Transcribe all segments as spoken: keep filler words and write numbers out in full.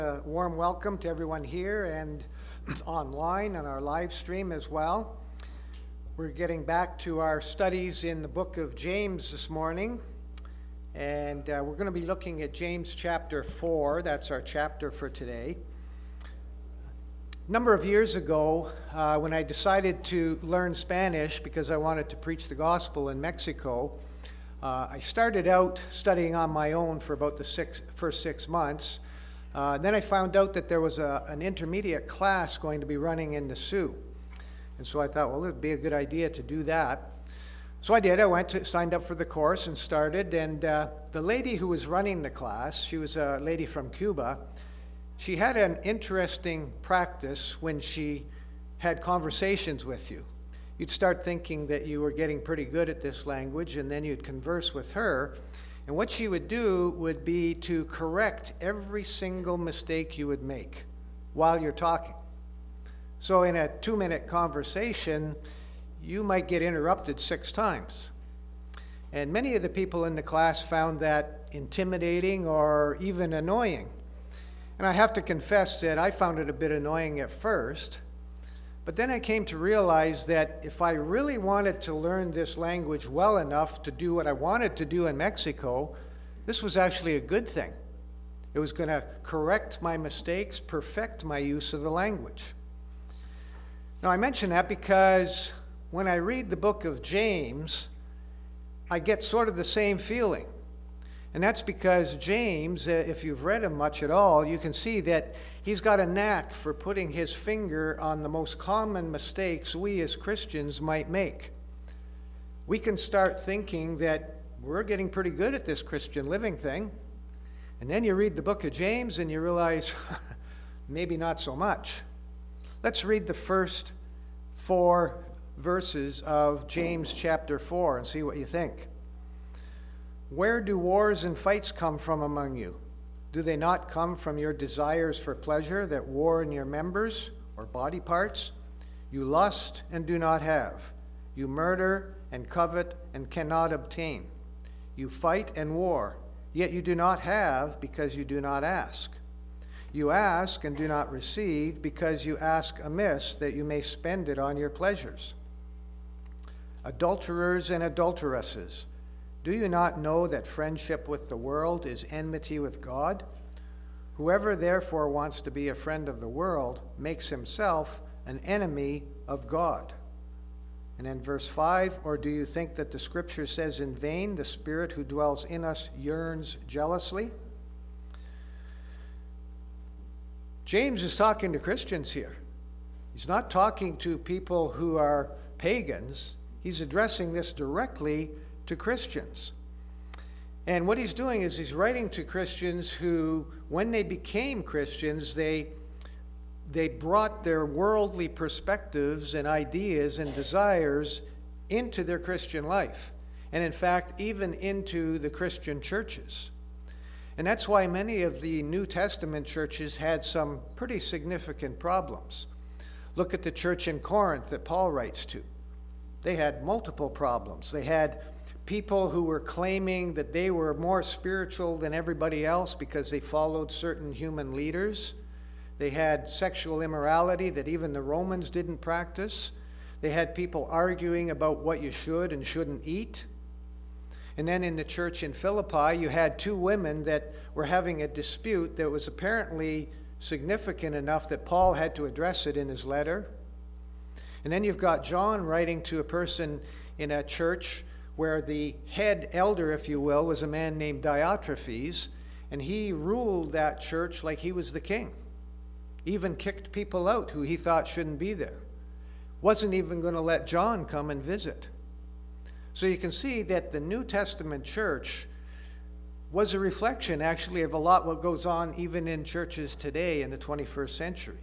A warm welcome to everyone here and online on our live stream as well. We're getting back to our studies in the book of James this morning, and uh, we're going to be looking at James chapter four. That's our chapter for today. A number of years ago, uh, when I decided to learn Spanish because I wanted to preach the gospel in Mexico, uh, I started out studying on my own for about the six, first six months. Uh, then I found out that there was a, an intermediate class going to be running in the Sioux. And so I thought, well, it would be a good idea to do that. So I did. I went to, signed up for the course and started. And uh, the lady who was running the class, she was a lady from Cuba. She had an interesting practice when she had conversations with you. You'd start thinking that you were getting pretty good at this language, and then you'd converse with her. And what she would do would be to correct every single mistake you would make while you're talking. So in a two-minute conversation, you might get interrupted six times. And many of the people in the class found that intimidating or even annoying. And I have to confess that I found it a bit annoying at first. But then I came to realize that if I really wanted to learn this language well enough to do what I wanted to do in Mexico, this was actually a good thing. It was going to correct my mistakes, perfect my use of the language. Now, I mention that because when I read the book of James, I get sort of the same feeling. And that's because James, if you've read him much at all, you can see that he's got a knack for putting his finger on the most common mistakes we as Christians might make. We can start thinking that we're getting pretty good at this Christian living thing, and then you read the book of James and you realize maybe not so much. Let's read the first four verses of James chapter four and see what you think. Where do wars and fights come from among you? Do they not come from your desires for pleasure that war in your members or body parts? You lust and do not have. You murder and covet and cannot obtain. You fight and war, yet you do not have because you do not ask. You ask and do not receive because you ask amiss that you may spend it on your pleasures. Adulterers and adulteresses, do you not know that friendship with the world is enmity with God? Whoever therefore wants to be a friend of the world makes himself an enemy of God. And then verse five, or do you think that the scripture says in vain, the Spirit who dwells in us yearns jealously? James is talking to Christians here. He's not talking to people who are pagans. He's addressing this directly to Christians. And what he's doing is he's writing to Christians who, when they became Christians, they they brought their worldly perspectives and ideas and desires into their Christian life, and in fact, even into the Christian churches. And that's why many of the New Testament churches had some pretty significant problems. Look at the church in Corinth that Paul writes to. They had multiple problems. They had people who were claiming that they were more spiritual than everybody else because they followed certain human leaders. They had sexual immorality that even the Romans didn't practice. They had people arguing about what you should and shouldn't eat. And then in the church in Philippi, you had two women that were having a dispute that was apparently significant enough that Paul had to address it in his letter. And then you've got John writing to a person in a church where the head elder, if you will, was a man named Diotrephes, and he ruled that church like he was the king. Even kicked people out who he thought shouldn't be there. Wasn't even going to let John come and visit. So you can see that the New Testament church was a reflection, actually, of a lot what goes on even in churches today in the twenty-first century.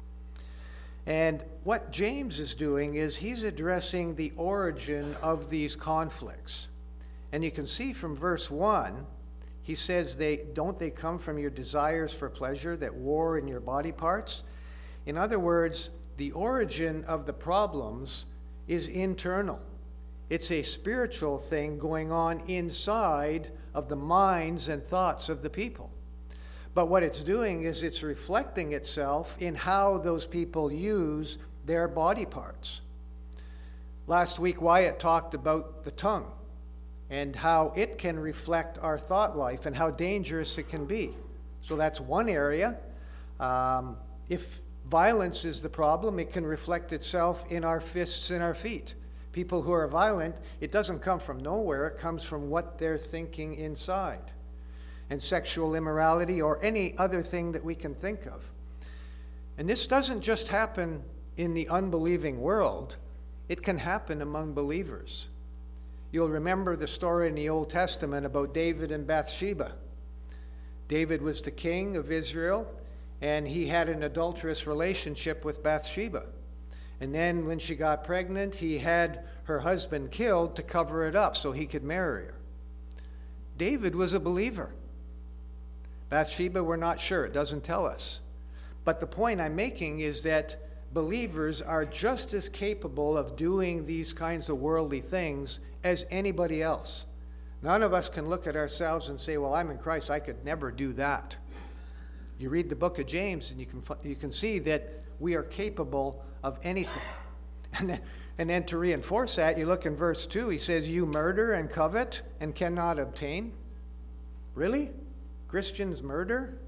And what James is doing is he's addressing the origin of these conflicts. And you can see from verse one, he says, they don't they come from your desires for pleasure that war in your body parts? In other words, the origin of the problems is internal. It's a spiritual thing going on inside of the minds and thoughts of the people. But what it's doing is it's reflecting itself in how those people use their body parts. Last week, Wyatt talked about the tongue and how it can reflect our thought life and how dangerous it can be. So that's one area. Um, if violence is the problem, it can reflect itself in our fists and our feet. People who are violent, it doesn't come from nowhere, it comes from what they're thinking inside. And sexual immorality or any other thing that we can think of. And this doesn't just happen in the unbelieving world, it can happen among believers. You'll remember the story in the Old Testament about David and Bathsheba. David was the king of Israel, and he had an adulterous relationship with Bathsheba. And then when she got pregnant, he had her husband killed to cover it up so he could marry her. David was a believer. Bathsheba, we're not sure. It doesn't tell us. But the point I'm making is that believers are just as capable of doing these kinds of worldly things as anybody else. None of us can look at ourselves and say, well, I'm in Christ, I could never do that. You read the book of James and you can, you can see that we are capable of anything. And then, and then to reinforce that, you look in verse two, he says, you murder and covet and cannot obtain. Really? Christians murder?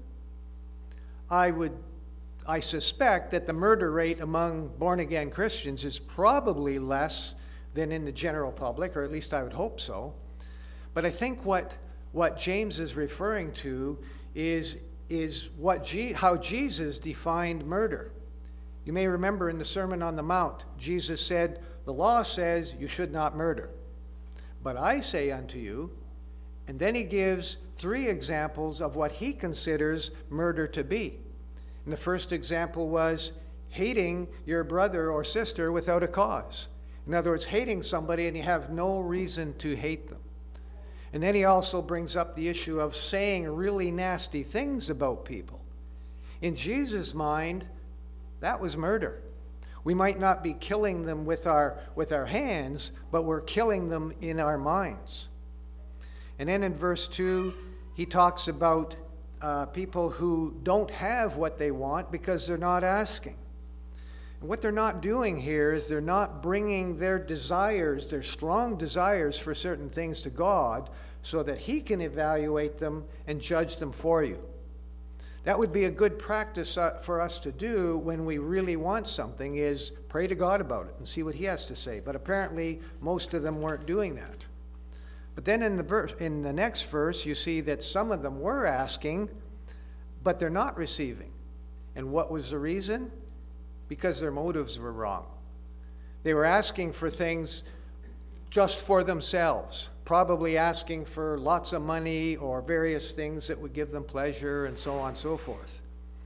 I would, I suspect that the murder rate among born-again Christians is probably less than in the general public, or at least I would hope so. But I think what, what James is referring to is, is what G, how Jesus defined murder. You may remember in the Sermon on the Mount, Jesus said, the law says you should not murder. But I say unto you, and then he gives three examples of what he considers murder to be. And the first example was hating your brother or sister without a cause. In other words, hating somebody and you have no reason to hate them. And then he also brings up the issue of saying really nasty things about people. In Jesus' mind, that was murder. We might not be killing them with our, with our hands, but we're killing them in our minds. And then in verse two, he talks about uh, people who don't have what they want because they're not asking. And what they're not doing here is they're not bringing their desires, their strong desires for certain things to God so that he can evaluate them and judge them for you. That would be a good practice uh, for us to do when we really want something, is pray to God about it and see what he has to say. But apparently most of them weren't doing that. But then in the verse, in the next verse, you see that some of them were asking, but they're not receiving. And what was the reason? Because their motives were wrong. They were asking for things just for themselves, probably asking for lots of money or various things that would give them pleasure and so on and so forth.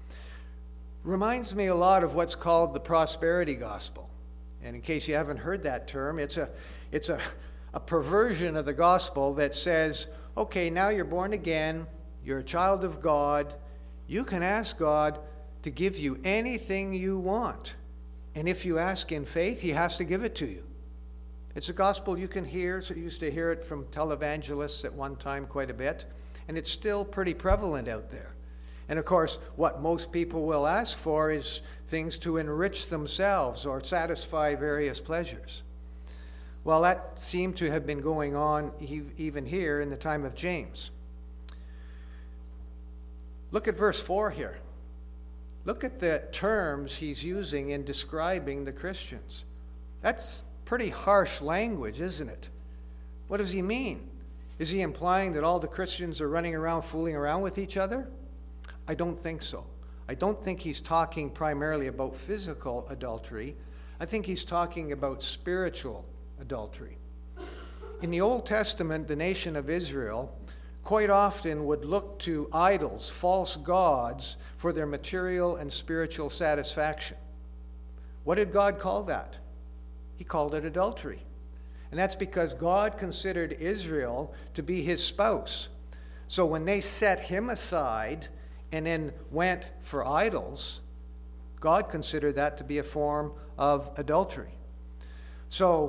Reminds me a lot of what's called the prosperity gospel. And in case you haven't heard that term, it's a, it's a, a perversion of the gospel that says, okay, now you're born again, you're a child of God, you can ask God to give you anything you want. And if you ask in faith, he has to give it to you. It's a gospel you can hear. So you used to hear it from televangelists at one time quite a bit. And it's still pretty prevalent out there. And of course, what most people will ask for is things to enrich themselves or satisfy various pleasures. Well, that seemed to have been going on even here in the time of James. Look at verse four here. Look at the terms he's using in describing the Christians. That's pretty harsh language, isn't it? What does he mean? Is he implying that all the Christians are running around fooling around with each other? I don't think so. I don't think he's talking primarily about physical adultery. I think he's talking about spiritual adultery. In the Old Testament, the nation of Israel quite often would look to idols, false gods, for their material and spiritual satisfaction. What did God call that? He called it adultery. And that's because God considered Israel to be his spouse. So when they set him aside and then went for idols, God considered that to be a form of adultery. So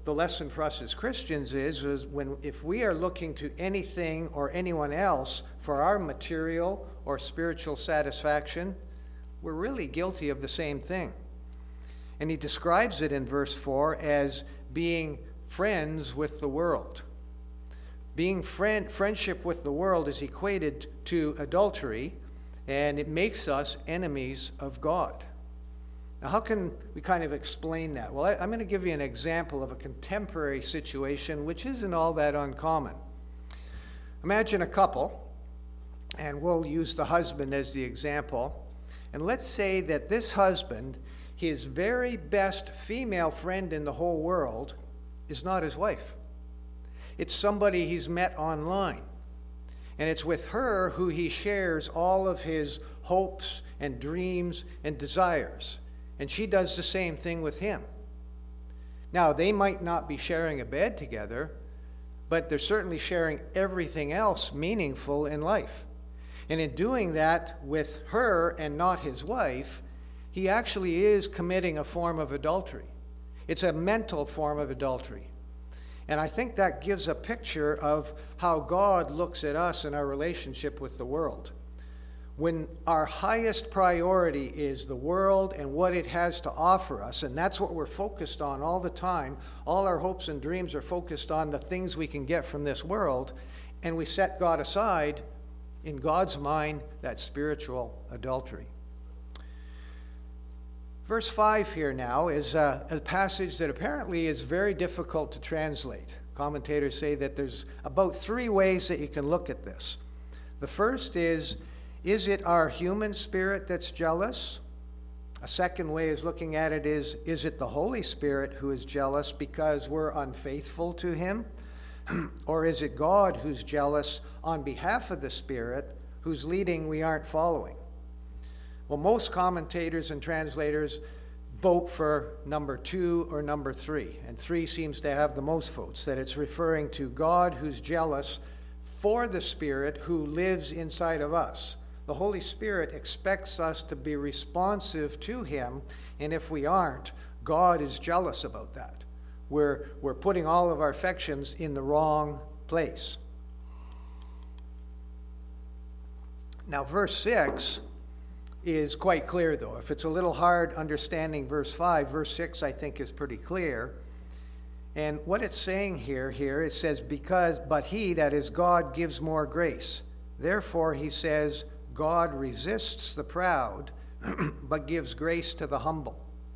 the lesson for us as Christians is, is when if we are looking to anything or anyone else for our material or spiritual satisfaction, we're really guilty of the same thing. And he describes it in verse four as being friends with the world. Being friend, friendship with the world is equated to adultery, and it makes us enemies of God. Now, how can we kind of explain that? Well, I, I'm going to give you an example of a contemporary situation which isn't all that uncommon. Imagine a couple, and we'll use the husband as the example. And let's say that this husband, his very best female friend in the whole world, is not his wife. It's somebody he's met online. And it's with her who he shares all of his hopes and dreams and desires. And she does the same thing with him. Now, they might not be sharing a bed together, but they're certainly sharing everything else meaningful in life. And in doing that with her and not his wife, he actually is committing a form of adultery. It's a mental form of adultery. And I think that gives a picture of how God looks at us in our relationship with the world. When our highest priority is the world and what it has to offer us, and that's what we're focused on all the time, all our hopes and dreams are focused on the things we can get from this world, and we set God aside, in God's mind, that's spiritual adultery. Verse five here now is a, a passage that apparently is very difficult to translate. Commentators say that there's about three ways that you can look at this. The first is, is it our human spirit that's jealous? A second way is looking at it is, is it the Holy Spirit who is jealous because we're unfaithful to him? Or is it God who's jealous on behalf of the Spirit whose leading we aren't following? Well, most commentators and translators vote for number two or number three, and three seems to have the most votes, that it's referring to God who's jealous for the Spirit who lives inside of us. The Holy Spirit expects us to be responsive to him, and if we aren't, God is jealous about that. We're, we're putting all of our affections in the wrong place. Now, verse six is quite clear, though. If it's a little hard understanding verse five, verse six, I think, is pretty clear. And what it's saying here, here, it says, because, but he, that is God, gives more grace. Therefore, he says, God resists the proud, but gives grace to the humble.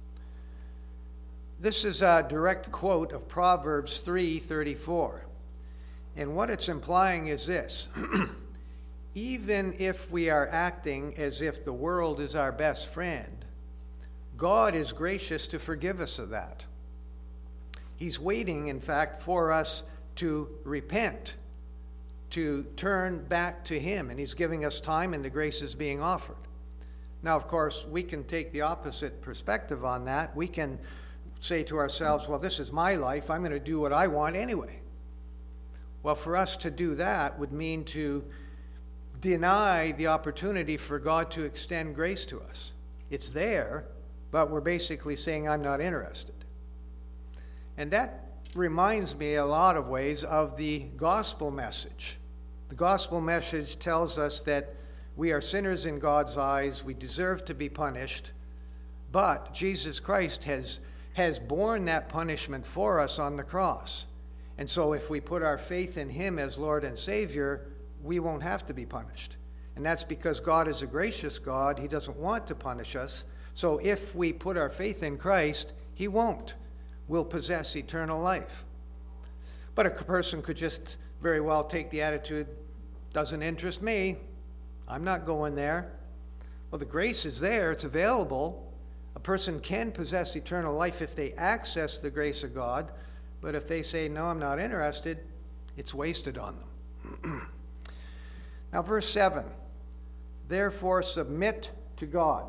This is a direct quote of Proverbs three thirty-four. And what it's implying is this. Even if we are acting as if the world is our best friend, God is gracious to forgive us of that. He's waiting, in fact, for us to repent, to turn back to him, and he's giving us time, and the grace is being offered. Now, of course, we can take the opposite perspective on that. We can say to ourselves, well, this is my life. I'm going to do what I want anyway. Well, for us to do that would mean to deny the opportunity for God to extend grace to us. It's there, but we're basically saying, I'm not interested. And that reminds me a lot of ways of the gospel message. The gospel message tells us that we are sinners in God's eyes, we deserve to be punished, but Jesus Christ has, has borne that punishment for us on the cross. And so if we put our faith in him as Lord and Savior, we won't have to be punished. And that's because God is a gracious God. He doesn't want to punish us. So if we put our faith in Christ, he won't. We'll possess eternal life. But a person could just very well take the attitude, doesn't interest me. I'm not going there. Well, the grace is there. It's available. A person can possess eternal life if they access the grace of God. But if they say, no, I'm not interested, it's wasted on them. Now, verse seven, therefore submit to God.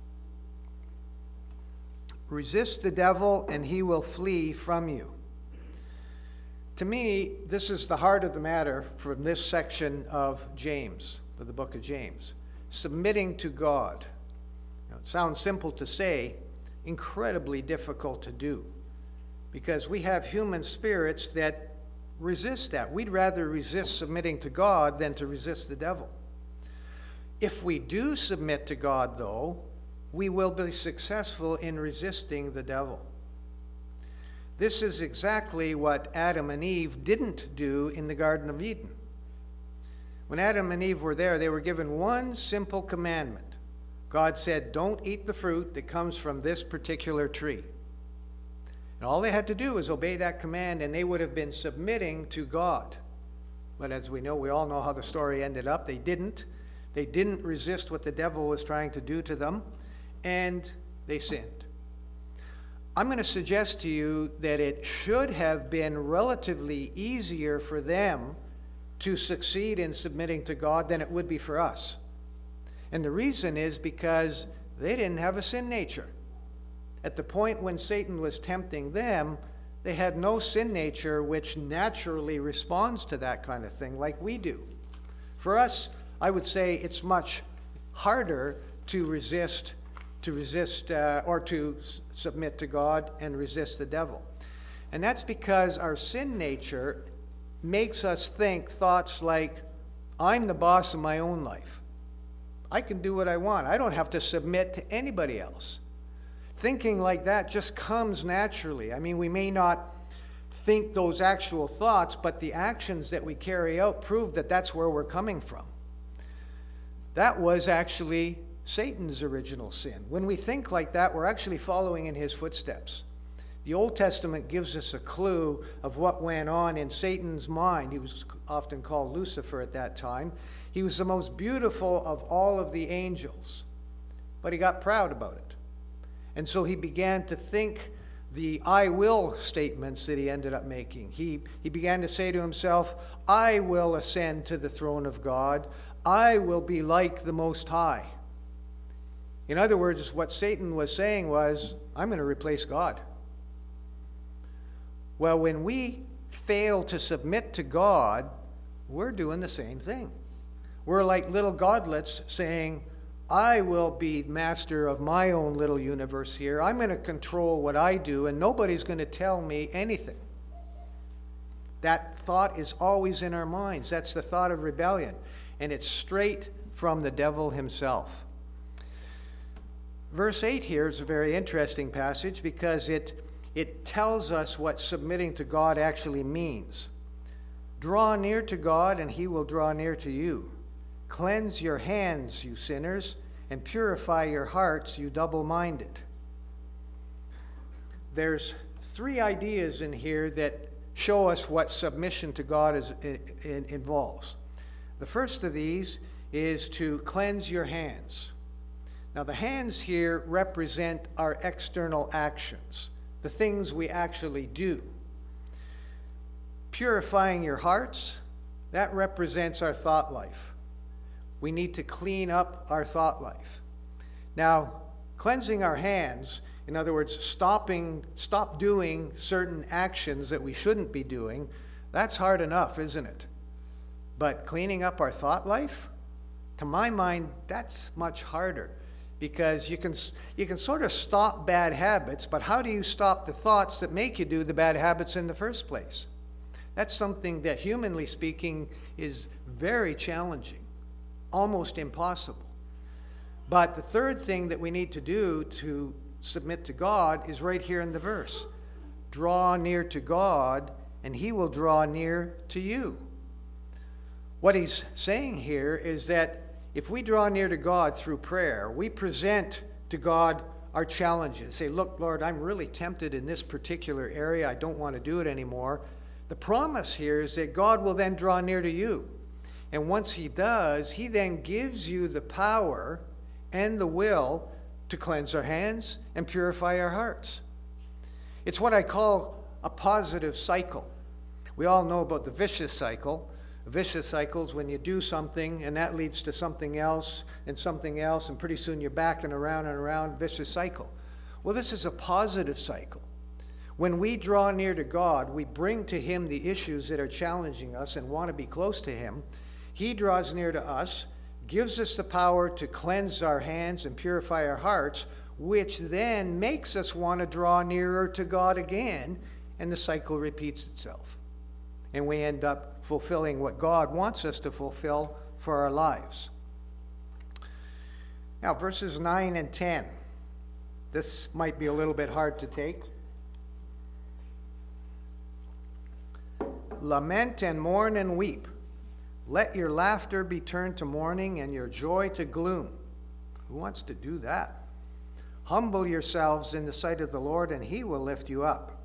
Resist the devil, and he will flee from you. To me, this is the heart of the matter from this section of James, of the book of James. Submitting to God. Now, it sounds simple to say, incredibly difficult to do. because we have human spirits that resist that. We'd rather resist submitting to God than to resist the devil. If we do submit to God, though, we will be successful in resisting the devil. This is exactly what Adam and Eve didn't do in the Garden of Eden. When Adam and Eve were there, they were given one simple commandment. God said, don't eat the fruit that comes from this particular tree. And all they had to do was obey that command, and they would have been submitting to God. But as we know, we all know how the story ended up. They didn't. They didn't resist what the devil was trying to do to them, and they sinned. I'm going to suggest to you that it should have been relatively easier for them to succeed in submitting to God than it would be for us. And the reason is because they didn't have a sin nature. At the point when Satan was tempting them, they had no sin nature which naturally responds to that kind of thing like we do. For us, I would say it's much harder to resist to resist uh, or to s- submit to God and resist the devil. And that's because our sin nature makes us think thoughts like, I'm the boss of my own life. I can do what I want. I don't have to submit to anybody else. Thinking like that just comes naturally. I mean, we may not think those actual thoughts, but the actions that we carry out prove that that's where we're coming from. That was actually Satan's original sin. When we think like that, we're actually following in his footsteps. The Old Testament gives us a clue of what went on in Satan's mind. He was often called Lucifer at that time. He was the most beautiful of all of the angels, but he got proud about it. And so he began to think the I will statements that he ended up making. He, he began to say to himself, I will ascend to the throne of God. I will be like the Most High. In other words, what Satan was saying was, I'm going to replace God. Well, when we fail to submit to God, we're doing the same thing. We're like little godlets saying, I will be master of my own little universe here. I'm going to control what I do, and nobody's going to tell me anything. That thought is always in our minds. That's the thought of rebellion, and it's straight from the devil himself. Verse eight here is a very interesting passage because it, it tells us what submitting to God actually means. Draw near to God, and he will draw near to you. Cleanse your hands, you sinners, and purify your hearts, you double-minded. There's three ideas in here that show us what submission to God is, in, in, involves. The first of these is to cleanse your hands. Now, the hands here represent our external actions, the things we actually do. Purifying your hearts, that represents our thought life. We need to clean up our thought life. Now, cleansing our hands, in other words, stopping, stop doing certain actions that we shouldn't be doing, that's hard enough, isn't it? But cleaning up our thought life, to my mind, that's much harder. Because you can, you can sort of stop bad habits, but how do you stop the thoughts that make you do the bad habits in the first place? That's something that, humanly speaking, is very challenging, almost impossible. But the third thing that we need to do to submit to God is right here in the verse. Draw near to God, and he will draw near to you. What he's saying here is that if we draw near to God through prayer, we present to God our challenges. Say, look, Lord, I'm really tempted in this particular area. I don't want to do it anymore. The promise here is that God will then draw near to you. And once he does, he then gives you the power and the will to cleanse our hands and purify our hearts. It's what I call a positive cycle. We all know about the vicious cycle. Vicious cycles when you do something and that leads to something else and something else, and pretty soon you're back and around and around, vicious cycle. Well, this is a positive cycle. When we draw near to God, we bring to him the issues that are challenging us and want to be close to him. He draws near to us, gives us the power to cleanse our hands and purify our hearts, which then makes us want to draw nearer to God again and the cycle repeats itself. And we end up fulfilling what God wants us to fulfill for our lives. Now, verses nine and ten. This might be a little bit hard to take. Lament and mourn and weep. Let your laughter be turned to mourning and your joy to gloom. Who wants to do that? Humble yourselves in the sight of the Lord, and he will lift you up.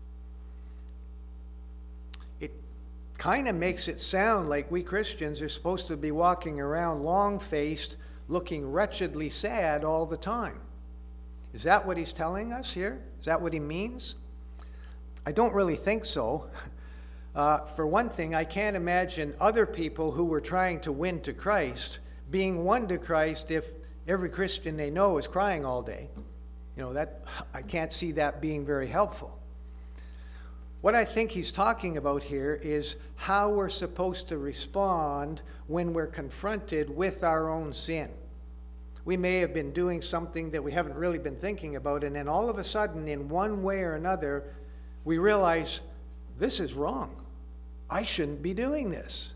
It kind of makes it sound like we Christians are supposed to be walking around long-faced, looking wretchedly sad all the time. Is that what he's telling us here? Is that what he means? I don't really think so. Uh, for one thing, I can't imagine other people who were trying to win to Christ being won to Christ if every Christian they know is crying all day. You know, that I can't see that being very helpful. What I think he's talking about here is how we're supposed to respond when we're confronted with our own sin. We may have been doing something that we haven't really been thinking about, and then all of a sudden, in one way or another, we realize, this is wrong. I shouldn't be doing this.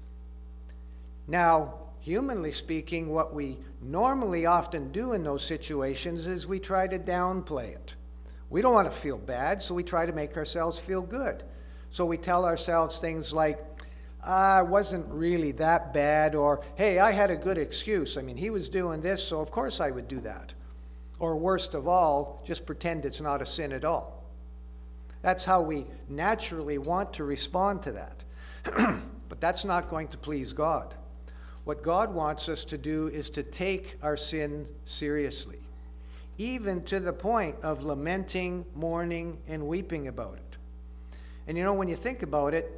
Now, humanly speaking, what we normally often do in those situations is we try to downplay it. We don't want to feel bad, so we try to make ourselves feel good. So we tell ourselves things like, ah, it wasn't really that bad, or, hey, I had a good excuse. I mean, he was doing this, so of course I would do that. Or worst of all, just pretend it's not a sin at all. That's how we naturally want to respond to that. But that's not going to please God. What God wants us to do is to take our sin seriously, even to the point of lamenting, mourning, and weeping about it. And you know, when you think about it,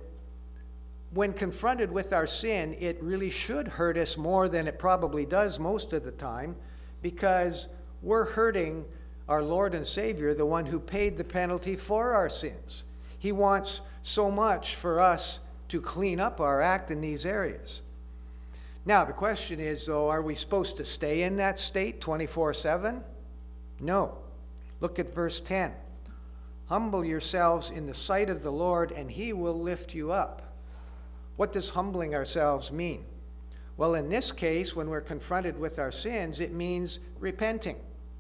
when confronted with our sin, it really should hurt us more than it probably does most of the time, because we're hurting our Lord and Savior, the one who paid the penalty for our sins. He wants so much for us to clean up our act in these areas. Now, the question is, though, are we supposed to stay in that state twenty-four seven? No. Look at verse ten. Humble yourselves in the sight of the Lord, and he will lift you up. What does humbling ourselves mean? Well, in this case, when we're confronted with our sins, it means repenting.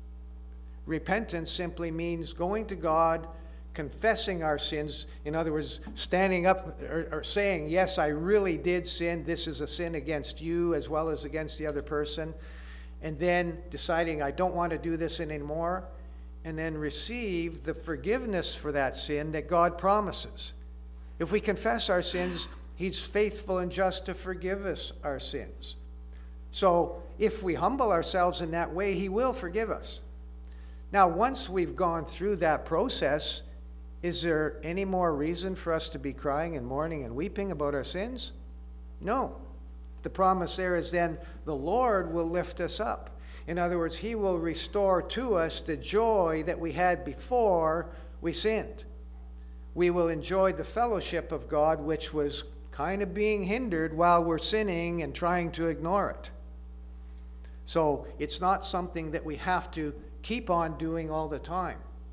Repentance simply means going to God, confessing our sins. In other words, standing up or, or saying, yes, I really did sin. This is a sin against you as well as against the other person. And then deciding I don't want to do this anymore. And then receive the forgiveness for that sin that God promises. If we confess our sins, he's faithful and just to forgive us our sins. So if we humble ourselves in that way, he will forgive us. Now, once we've gone through that process, is there any more reason for us to be crying and mourning and weeping about our sins? No. The promise there is then the Lord will lift us up. In other words, he will restore to us the joy that we had before we sinned. We will enjoy the fellowship of God, which was kind of being hindered while we're sinning and trying to ignore it. So it's not something that we have to keep on doing all the time.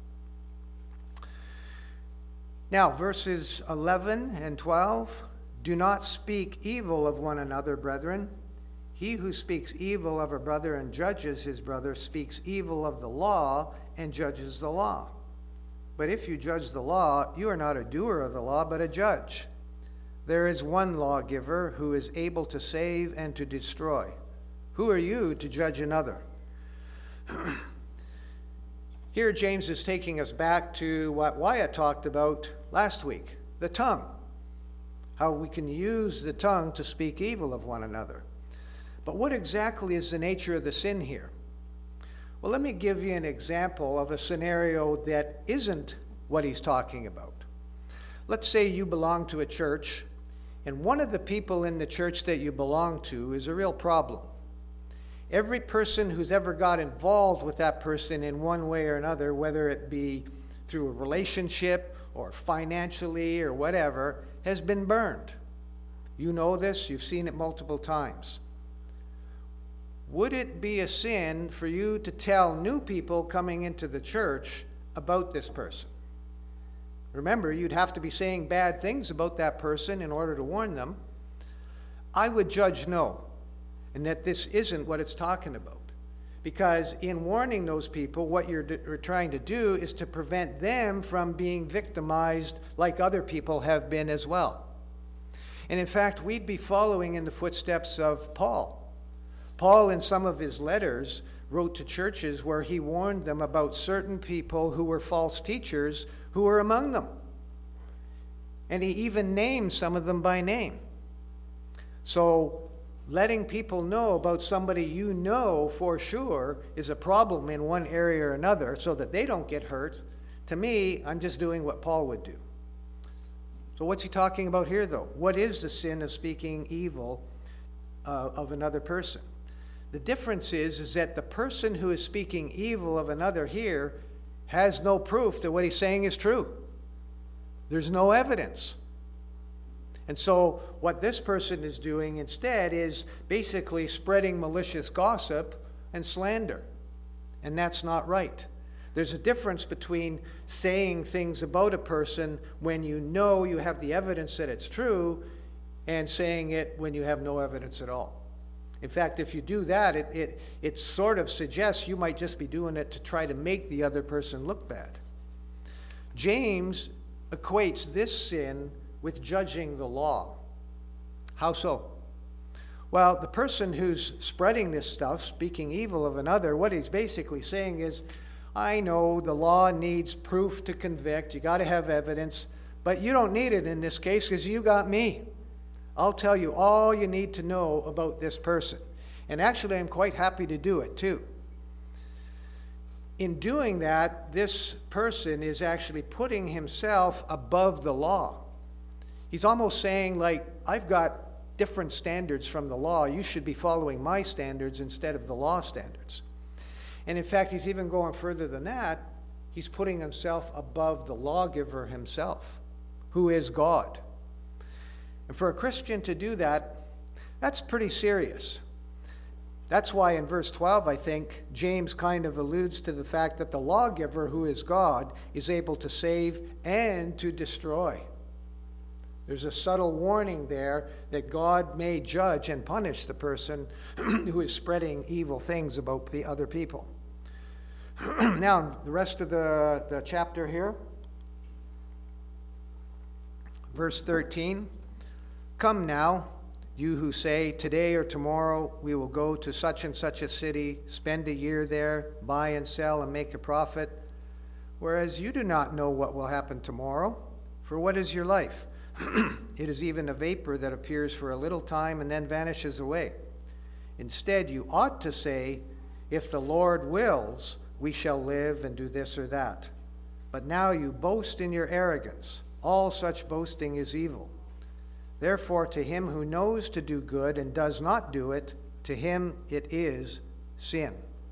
Now, verses eleven and twelve. Do not speak evil of one another, brethren. He who speaks evil of a brother and judges his brother speaks evil of the law and judges the law. But if you judge the law, you are not a doer of the law, but a judge. There is one lawgiver who is able to save and to destroy. Who are you to judge another? Here, James is taking us back to what Wyatt talked about last week, the tongue. How we can use the tongue to speak evil of one another. But what exactly is the nature of the sin here? Well, let me give you an example of a scenario that isn't what he's talking about. Let's say you belong to a church, and one of the people in the church that you belong to is a real problem. Every person who's ever got involved with that person in one way or another, whether it be through a relationship or financially or whatever, has been burned. You know this, you've seen it multiple times. Would it be a sin for you to tell new people coming into the church about this person? Remember, you'd have to be saying bad things about that person in order to warn them. I would judge no, and that this isn't what it's talking about. Because in warning those people, what you're, d- you're trying to do is to prevent them from being victimized like other people have been as well. And in fact, we'd be following in the footsteps of Paul. Paul, in some of his letters, wrote to churches where he warned them about certain people who were false teachers who were among them. And he even named some of them by name. So letting people know about somebody you know for sure is a problem in one area or another so that they don't get hurt. To me, I'm just doing what Paul would do. So what's he talking about here, though? What is the sin of speaking evil uh, of another person? The difference is, is that the person who is speaking evil of another here has no proof that what he's saying is true. There's no evidence. And so what this person is doing instead is basically spreading malicious gossip and slander. And that's not right. There's a difference between saying things about a person when you know you have the evidence that it's true and saying it when you have no evidence at all. In fact, if you do that, it, it, it sort of suggests you might just be doing it to try to make the other person look bad. James equates this sin with judging the law. How so? Well, the person who's spreading this stuff, speaking evil of another, what he's basically saying is, I know the law needs proof to convict. You got to have evidence, but you don't need it in this case because you got me. I'll tell you all you need to know about this person. And actually, I'm quite happy to do it too. In doing that, this person is actually putting himself above the law. He's almost saying, like, I've got different standards from the law. You should be following my standards instead of the law standards. And in fact, he's even going further than that. He's putting himself above the lawgiver himself, who is God. And for a Christian to do that, that's pretty serious. That's why in verse twelve, I think, James kind of alludes to the fact that the lawgiver, who is God, is able to save and to destroy. There's a subtle warning there that God may judge and punish the person who is spreading evil things about the other people. Now, the rest of the, the chapter here, verse thirteen. Come now, you who say, today or tomorrow we will go to such and such a city, spend a year there, buy and sell and make a profit, whereas you do not know what will happen tomorrow. For what is your life? It is even a vapor that appears for a little time and then vanishes away. Instead, you ought to say, if the Lord wills, we shall live and do this or that. But now you boast in your arrogance. All such boasting is evil. Therefore, to him who knows to do good and does not do it, to him it is sin.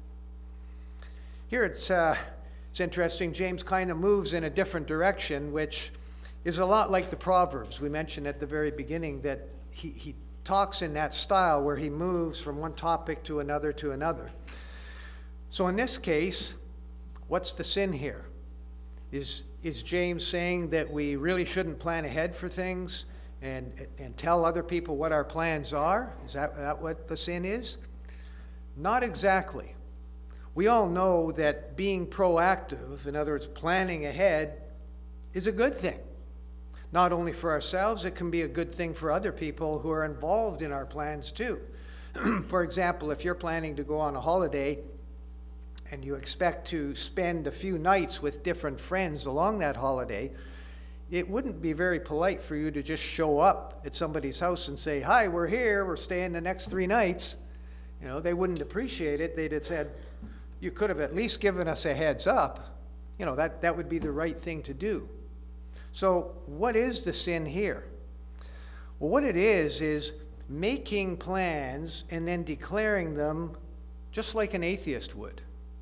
Here it's, uh, it's interesting. James kind of moves in a different direction, which is a lot like the Proverbs we mentioned at the very beginning, that he, he talks in that style where he moves from one topic to another to another. So in this case, what's the sin here? Is, is James saying that we really shouldn't plan ahead for things and, and tell other people what our plans are? Is that, that what the sin is? Not exactly. We all know that being proactive, in other words, planning ahead, is a good thing. Not only for ourselves, it can be a good thing for other people who are involved in our plans too. For example, if you're planning to go on a holiday and you expect to spend a few nights with different friends along that holiday, it wouldn't be very polite for you to just show up at somebody's house and say, hi, we're here, we're staying the next three nights. You know, they wouldn't appreciate it. They'd have said, you could have at least given us a heads up. You know, that, that would be the right thing to do. So what is the sin here? Well, what it is is making plans and then declaring them just like an atheist would.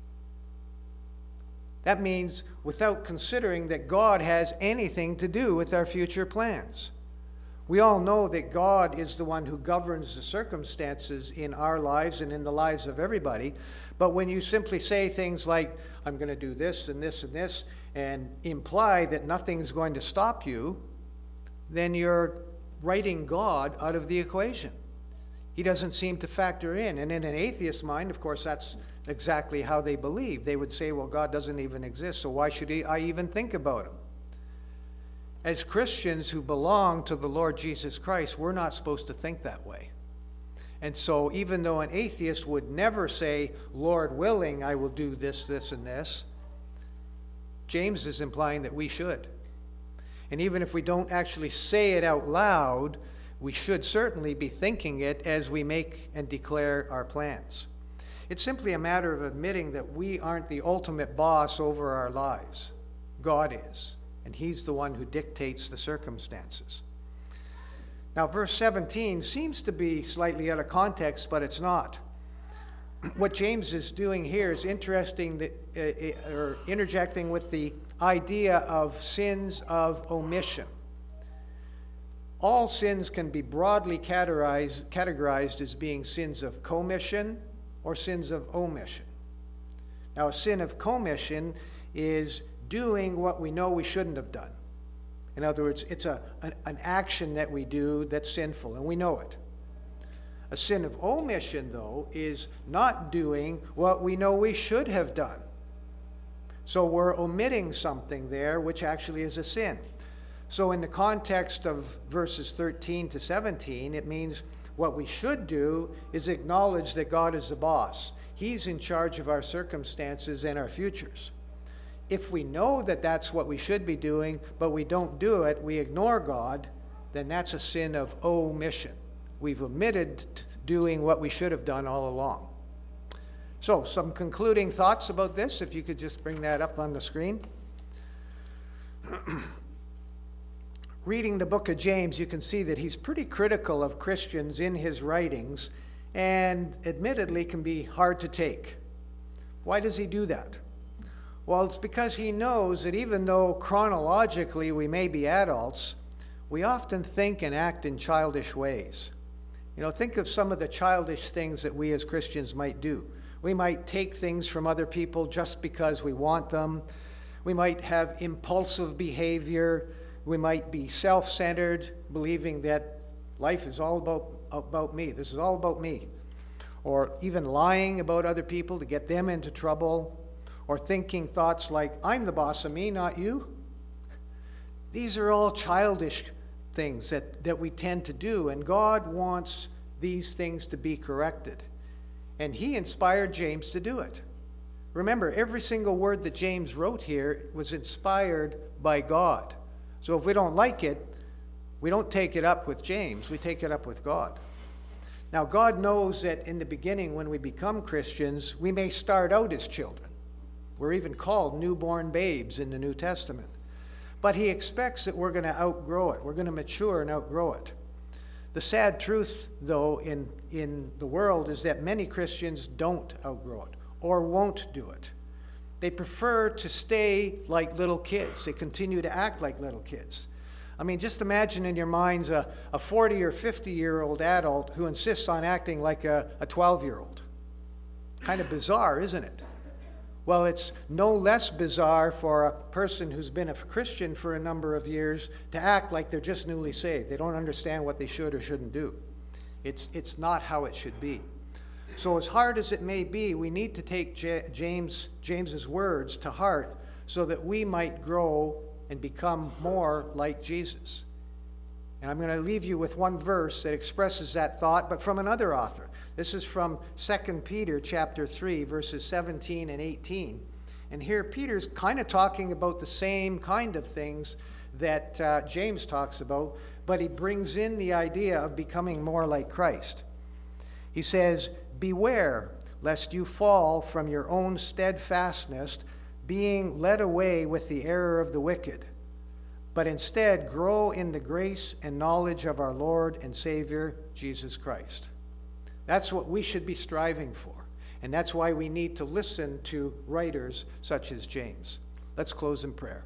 That means without considering that God has anything to do with our future plans. We all know that God is the one who governs the circumstances in our lives and in the lives of everybody. But when you simply say things like, I'm going to do this and this and this, and imply that nothing's going to stop you, then you're writing God out of the equation. He doesn't seem to factor in. And in an atheist mind, of course, that's exactly how they believe. They would say, well, God doesn't even exist, so why should he, I even think about him? As Christians who belong to the Lord Jesus Christ, we're not supposed to think that way. And so even though an atheist would never say, Lord willing, I will do this, this, and this, James is implying that we should. And even if we don't actually say it out loud, we should certainly be thinking it as we make and declare our plans. It's simply a matter of admitting that we aren't the ultimate boss over our lives. God is, and he's the one who dictates the circumstances. Now, verse seventeen seems to be slightly out of context, but it's not. What James is doing here is interesting, that, uh, or interjecting with the idea of sins of omission. All sins can be broadly categorized, categorized as being sins of commission or sins of omission. Now, a sin of commission is doing what we know we shouldn't have done. In other words, it's a, an, an action that we do that's sinful, and we know it. A sin of omission, though, is not doing what we know we should have done. So we're omitting something there, which actually is a sin. So in the context of verses thirteen to seventeen, it means what we should do is acknowledge that God is the boss. He's in charge of our circumstances and our futures. If we know that that's what we should be doing, but we don't do it, we ignore God, then that's a sin of omission. We've omitted doing what we should have done all along. So, some concluding thoughts about this, if you could just bring that up on the screen. Reading the book of James, you can see that he's pretty critical of Christians in his writings, and admittedly can be hard to take. Why does he do that? Well, it's because he knows that even though chronologically we may be adults, we often think and act in childish ways. You know, think of some of the childish things that we as Christians might do. We might take things from other people just because we want them. We might have impulsive behavior. We might be self-centered, believing that life is all about, about me. This is all about me. Or even lying about other people to get them into trouble. Or thinking thoughts like, I'm the boss of me, not you. These are all childish things that, that we tend to do, and God wants these things to be corrected. And he inspired James to do it. Remember, every single word that James wrote here was inspired by God. So if we don't like it, we don't take it up with James, we take it up with God. Now, God knows that in the beginning, when we become Christians, we may start out as children. We're even called newborn babes in the New Testament. But he expects that we're going to outgrow it. We're going to mature and outgrow it. The sad truth, though, in, in the world is that many Christians don't outgrow it or won't do it. They prefer to stay like little kids. They continue to act like little kids. I mean, just imagine in your minds a, a forty or fifty-year-old adult who insists on acting like a, a twelve-year-old. Kind of bizarre, isn't it? Well, it's no less bizarre for a person who's been a Christian for a number of years to act like they're just newly saved. They don't understand what they should or shouldn't do. It's, it's not how it should be. So as hard as it may be, we need to take J- James, James's words to heart so that we might grow and become more like Jesus. And I'm going to leave you with one verse that expresses that thought, but from another author. This is from Second Peter chapter three, verses seventeen and eighteen. And here Peter's kind of talking about the same kind of things that uh, James talks about, but he brings in the idea of becoming more like Christ. He says, "Beware lest you fall from your own steadfastness, being led away with the error of the wicked, but instead grow in the grace and knowledge of our Lord and Savior, Jesus Christ." That's what we should be striving for. And that's why we need to listen to writers such as James. Let's close in prayer.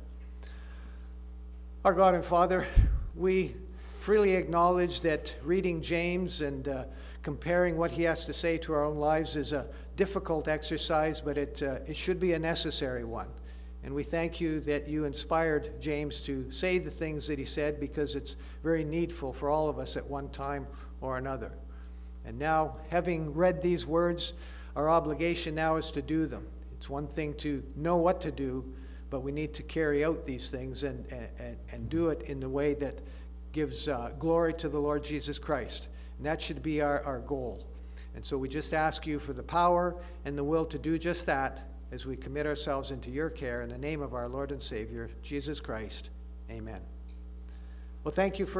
Our God and Father, we freely acknowledge that reading James and uh, comparing what he has to say to our own lives is a difficult exercise, but it, uh, it should be a necessary one. And we thank you that you inspired James to say the things that he said, because it's very needful for all of us at one time or another. And now, having read these words, our obligation now is to do them. It's one thing to know what to do, but we need to carry out these things and, and, and do it in the way that gives uh, glory to the Lord Jesus Christ. And that should be our, our goal. And so we just ask you for the power and the will to do just that as we commit ourselves into your care in the name of our Lord and Savior, Jesus Christ. Amen. Well, thank you for